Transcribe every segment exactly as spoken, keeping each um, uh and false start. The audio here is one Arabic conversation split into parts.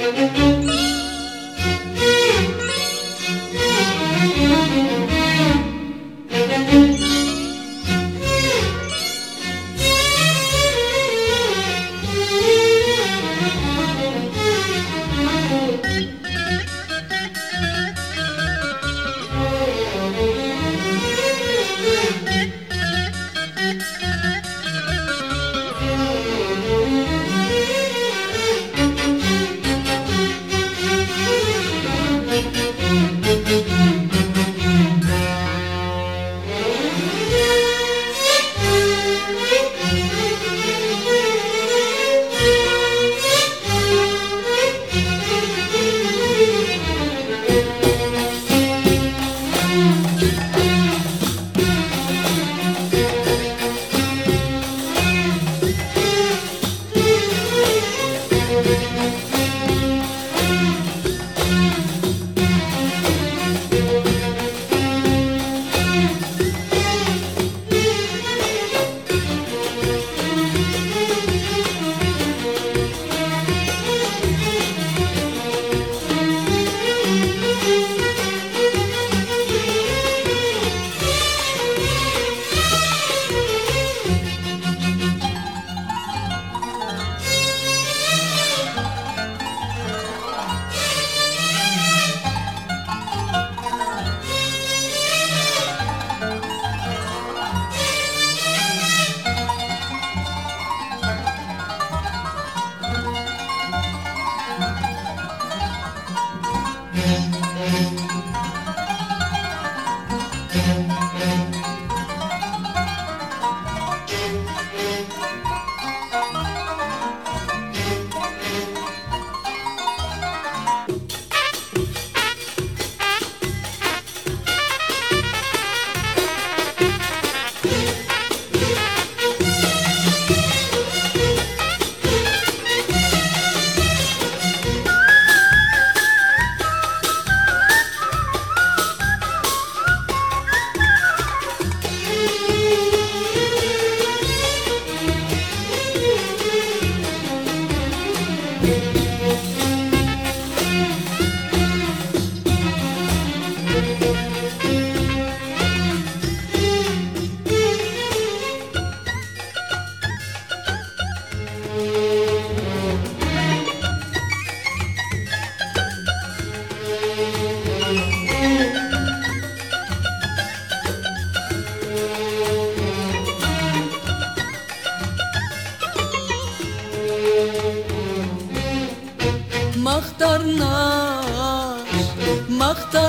ما اخترناش ما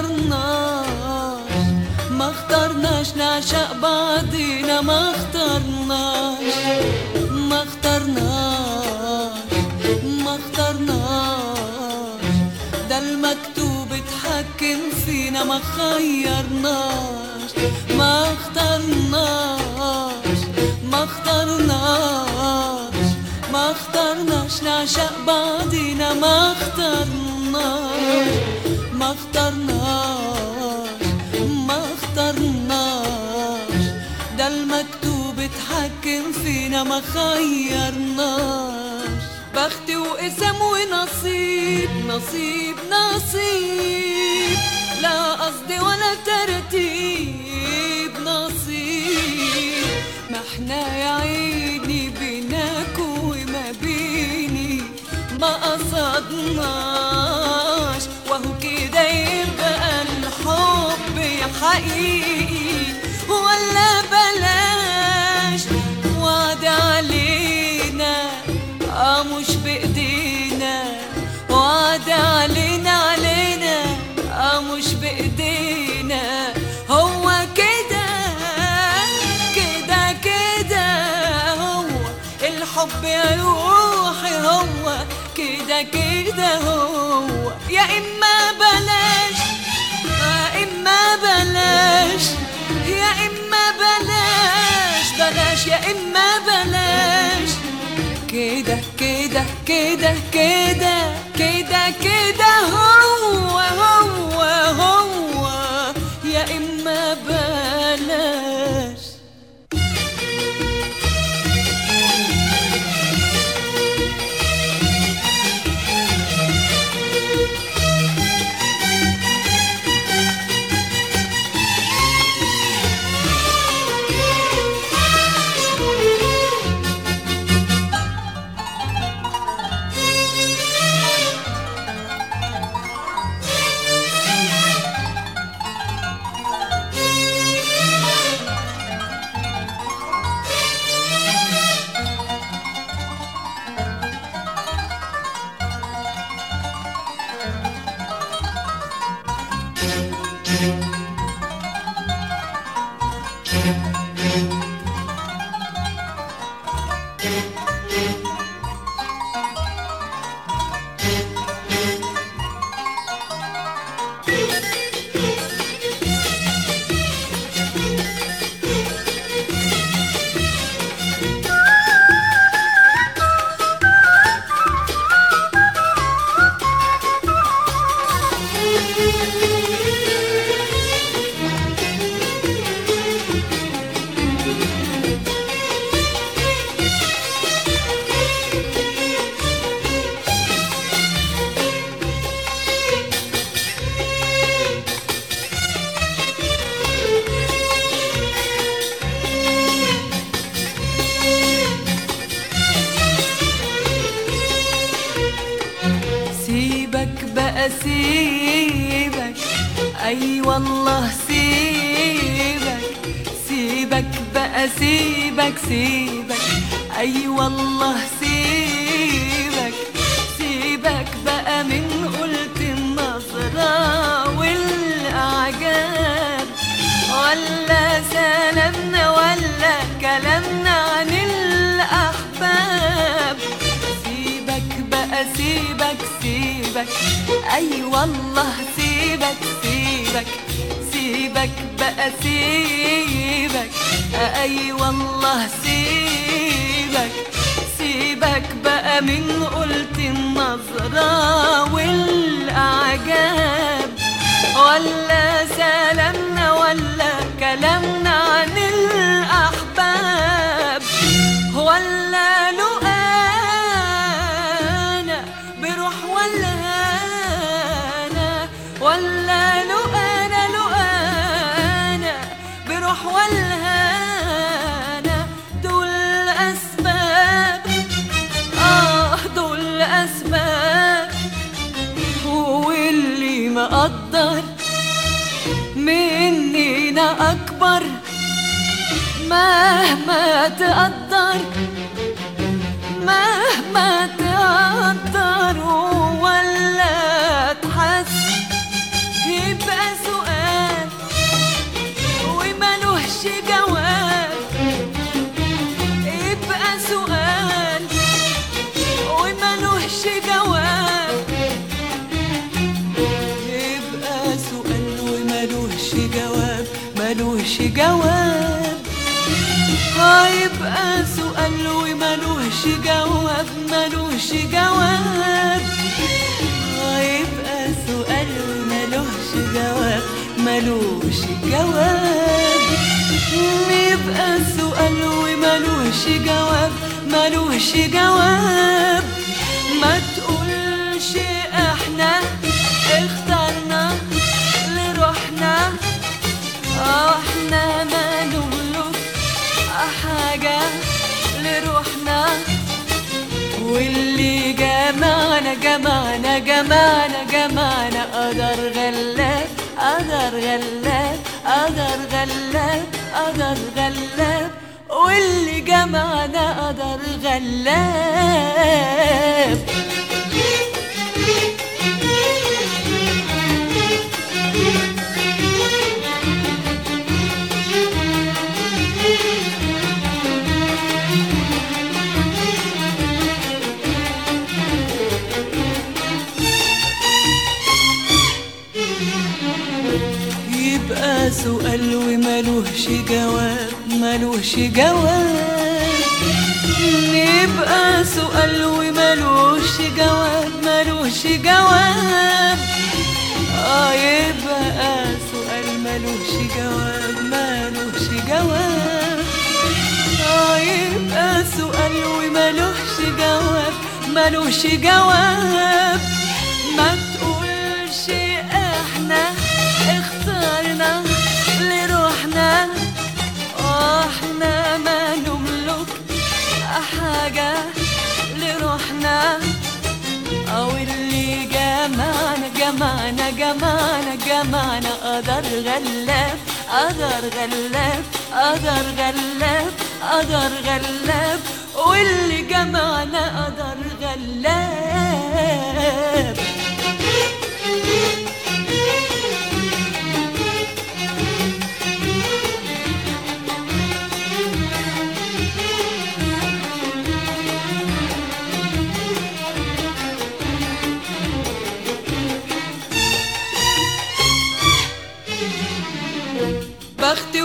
اخترناش ما اخترناش نعشق بعضينا، ما اخترناش ما اخترناش ما اخترناش، ده المكتوب اتحكم فينا، ما خيرناش ما اخترناش ما اخترناش ما اخترناش نعشق بعضينا، ما اخترناش ما اخترناش ما اخترناش، ده المكتوب اتحكم فينا، ما خيرناش. بختي وقسم ونصيب نصيب نصيب، لا قصدي ولا ترتيب، نصيب ما احنا يا عيني بيناك وما بيني ما قصدناش، وهو كده يبقى الحب حقيقي ولا بلاش، وعد علينا اه مش بايدينا، وعد علينا علينا اه مش بايدينا، هو كده كده كده هو الحب يا روحي، هو كده كده هو، يا اما بلاش يا اما بلاش يا اما بلاش بلاش يا اما بلاش، كده كده كده كده كده كده هو هو هو، يا اما بلاش. سيبك اي والله سيبك سيبك بقى سيبك سيبك اي والله سيبك سيبك بقى من قلت النظرة والاعجاب ولا سلامنا ولا كلامنا عن الاحباب سيبك بقى سيبك سيبك اي والله سيبك سيبك سيبك بقى سيبك اي والله سيبك سيبك بقى من قلت النظرة والاعجاب ولا سلامنا ولا كلامنا عن الاحباب ولا لقانا بروح ولا ولا لقانا لقانا بروح والهانا دول أسباب آه دول أسباب واللي ما قدر مننا أكبر مهما تقدر مهما تقدر ولا تحس يبقى سؤال ومالوش جواب يبقى سؤال ومالوش جواب يبقى سؤال ومالوش جواب مالوش جواب هيبقى سؤال ومالوش جواب مالوش جواب هيبقى سؤال ملوش جواب ملوش جواب يبقى سؤال وملوش جواب ملوش جواب ما تقولش احنا اخترنا لروحنا احنا ما نملك حاجة لروحنا واللي جمعنا جمعنا جمعنا جمعنا قدر غلاب قدر غلاب قدر غلاب قدر غلاب واللي جمعنا قدر غلاب يبقى سؤال ومالوش جواب مالوش جواب يبقى سؤال ومالوش جواب مالوش جواب اه يبقى سؤال مالوش جواب مالوش جواب اه يبقى سؤال ومالوش جواب مالوش جواب ما تقولش احنا اخترنا لروحنا احنا ما نملك حاجة لروحنا او اللي جمعنا جمعنا جمعنا جمعنا قدر غلاب قدر غلاب قدر غلاب قدر غلاب واللي جمعنا قدر غلاب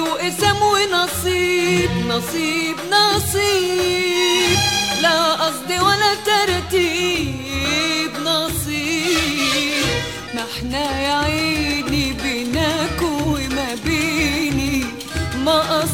وقسم ونصيب، نصيب نصيب، لا قصد ولا ترتيب، نصيب. ما احنا يا عيني بيناك وما بيني ما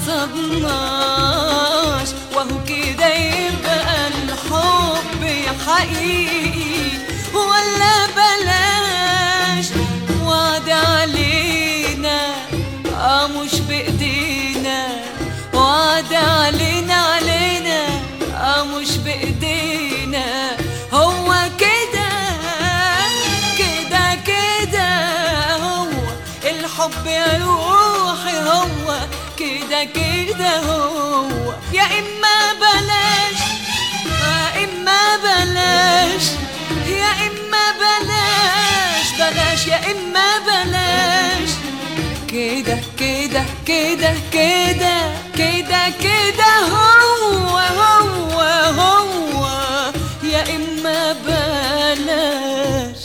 قصدناش، وهو كده يبقى الحب حقيقي ولا بلاش. وعد علينا اه مش بايدينا، وعد علينا علينا اه مش بايدينا. هو كده كده كده هو الحب يا روحي، هو كده كده هو. يا اما بلاش يا اما بلاش، يا اما بلاش بلاش، يا اما بلاش. كده كده كده كده كده كده هو هو هو، يا اما بلاش.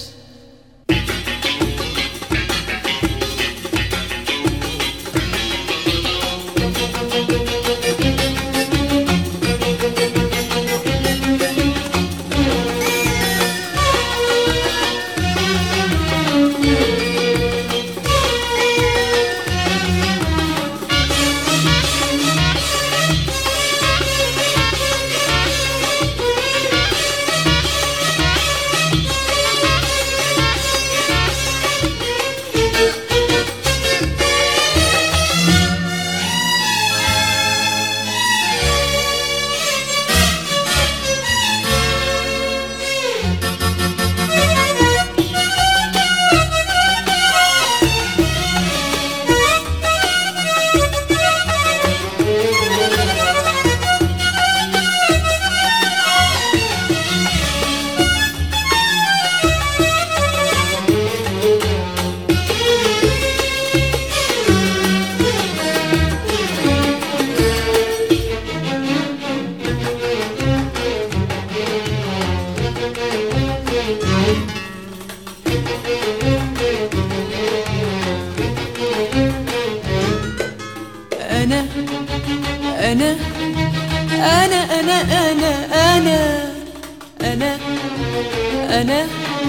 أنا أنا أنا أنا أنا أنا أنا أنا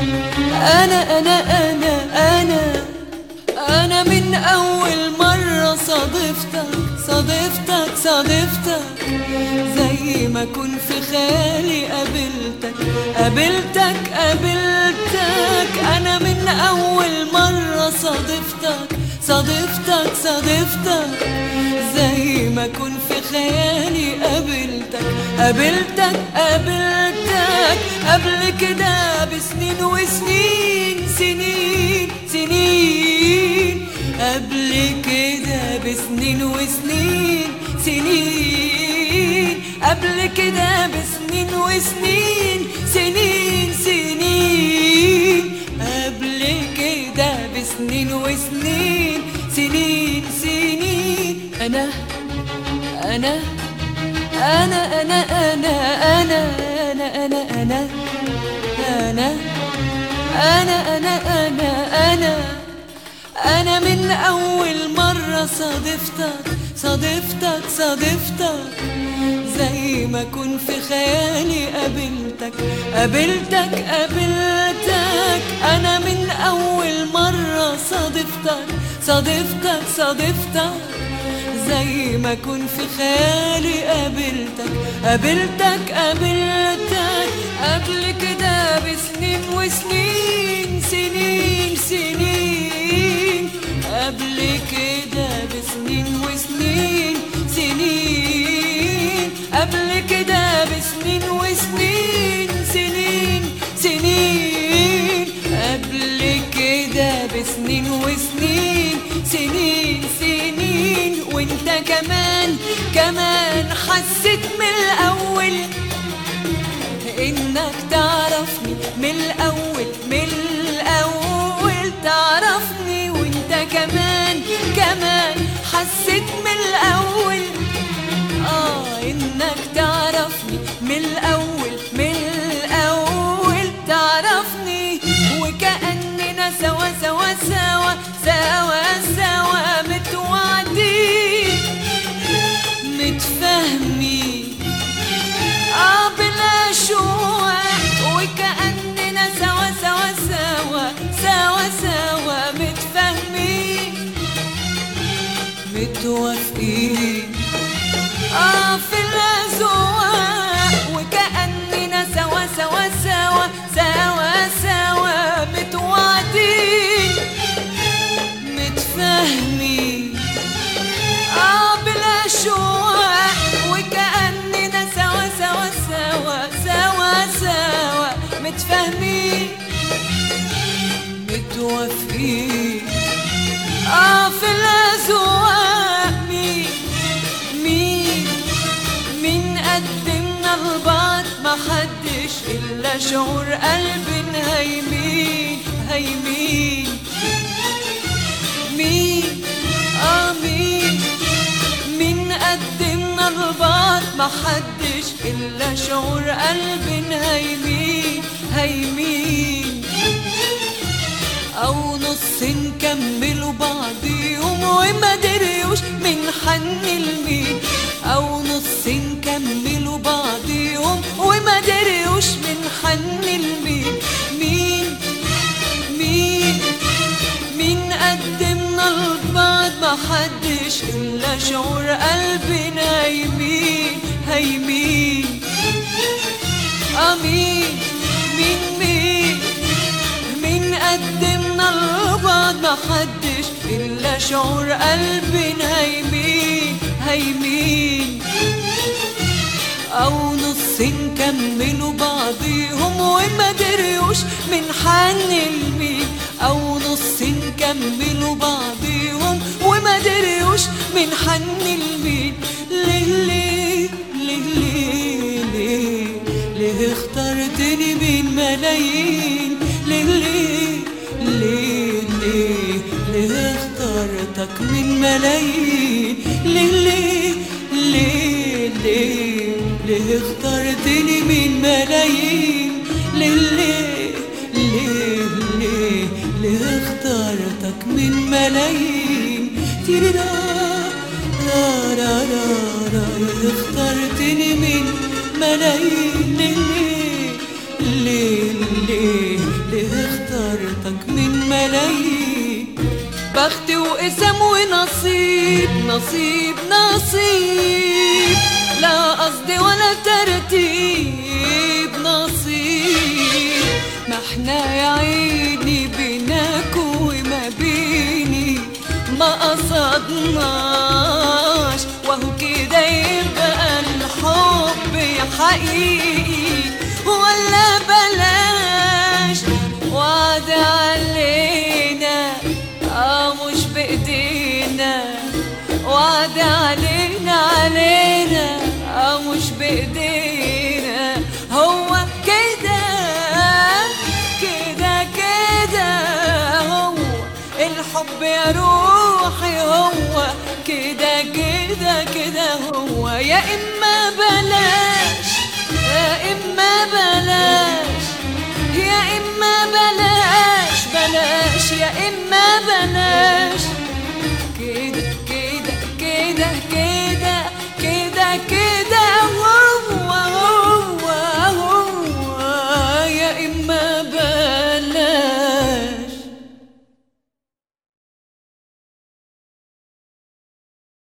أنا أنا أنا أنا أنا من أول مرة صادفتك صادفتك صادفتك، زي ما كنت في خيالي قابلتك قابلتك قابلتك. أنا من أول مرة صادفتك صادفتك صادفتك، زي ما كنت في خيالي قابلتك قابلتك قابلتك. قبل كده بسنين وسنين سنين سنين، قبل كده بسنين وسنين سنين، قبل كده بسنين وسنين سنين سنين، قبل كده بسنين وسنين سنين سنين. أنا أنا أنا أنا أنا أنا أنا أنا أنا أنا أنا أنا أنا أنا أنا من أول مرة صادفتك صادفتك صادفتك، زي ما كنت في خيالي قابلتك قابلتك قابلتك. أنا من أول مرة صادفتك صادفتك صادفتك، زي ما كنت في خيالي قابلتك قابلتك قابلتك. قبل كده بسنين وسنين سنين سنين، قبل كده بسنين وسنين سنين، قبل كده بسنين وسنين سنين سنين، قبل كده بسنين وسنين سنين سنين. وانت كمان كمان حسيت من الأول إنك تعرفني من الأول من الأول تعرفني. وانت كمان كمان حسيت من الأول آه إنك تعرفني من الأول من الأول تعرفني. وكأننا سوا سوا سوا سوا سوا متوعدين متوافقين اه في الأذواق، وكأننا سوا سوا سوا سوا سوا متوعدين متفاهمين اه بالأشواق، وكأننا سوا سوا سوا سوا سوا متفاهمين متوافقين اه في الأذواق. مين مين مين قدمنا لبعض محدش إلا شعور قلبنا هيمين هيمين. مين اه مين مين قدمنا لبعض محدش إلا شعور قلبنا هيمين هيمين. أو نص نكملوا بعضيهم وما دريوش من حن لمين، أو نص نكملوا بعضيهم وما دريوش من حن لمين. مين مين مين قدمنا لبعض محدش إلا شعور قلبنا هيمين هيمين. آمين. مين مين مين قدمنا لبعض محدش إلا شعور قلبنا هيمين هيمين. أو نص نكملوا بعضيهم وما دريوش من حن لمين، أو نص نكملوا بعضيهم وما دريوش من حن لمين. ليه ليه ليه ليه ليه اخترتني من ملايين، ليه ليه ليه ليه ليه اخترتك من ملايين، ليه ليه ليه ليه ليه اخترتني من ملايين، ليه ليه ليه ليه ليه اخترتك من ملايين. تيرا را را را را اخترتني من ملايين، ليه ليه ليه ليه اخترتك من ملايين. بختي وقسم ونصيب نصيب نصيب، لا قصدي ولا ترتيب نصيب. ما احنا يا عيني بينك وما بيني ما قصدناش، وهو كده يبقى الحب حقيقي ولا بلاش. وعد علينا اه مش بايدينا، وعد علينا علينا اه مش بايدينا. هو كده كده كده هو الحب يا روحي، هو كده كده كده هو. يا إما